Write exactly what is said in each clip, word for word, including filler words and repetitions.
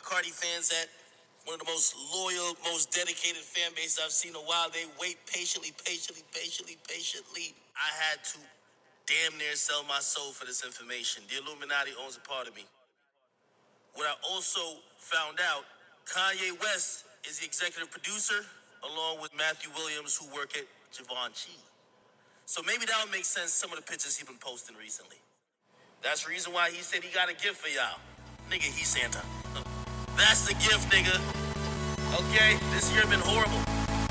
Cardi fans at? One of the most loyal, most dedicated fan bases I've seen in a while. They wait patiently, patiently, patiently, patiently. I had to damn near sell my soul for this information. The Illuminati owns a part of me. What I also found out, Kanye West is the executive producer, along with Matthew Williams, who work at Givenchy. So maybe that would make sense, some of the pictures he's been posting recently. That's the reason why he said he got a gift for y'all. Nigga, he's Santa. That's the gift, nigga. Okay, this year been horrible.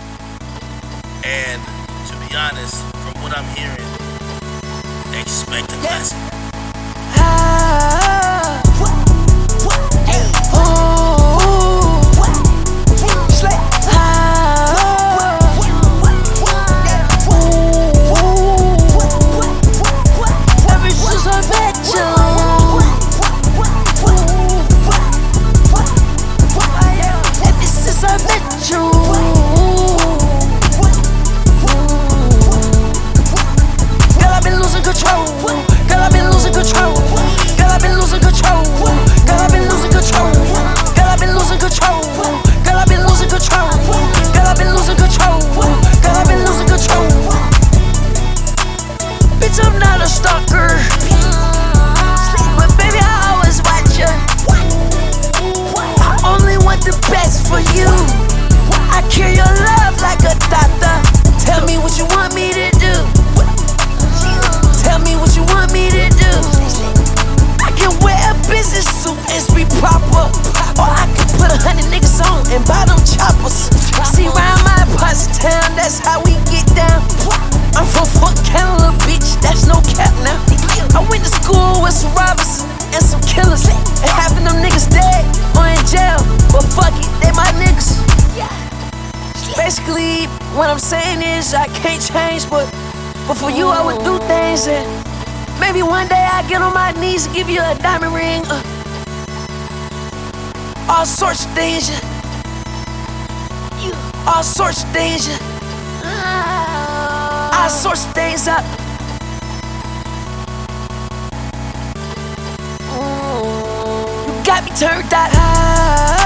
And to be honest, from what I'm hearing, expect a blessing. And bottom choppers. See round my parts of town, that's how we get down. I'm from Fort Canada, bitch, that's no cap now. I went to school with some robbers and some killers, and half of them niggas dead or in jail, but fuck it, they my niggas. Basically, what I'm saying is I can't change, but but for you I would do things, and maybe one day I get on my knees and give you a diamond ring. uh, All sorts of things. All sorts of things. All sorts of things up. You got me turned out.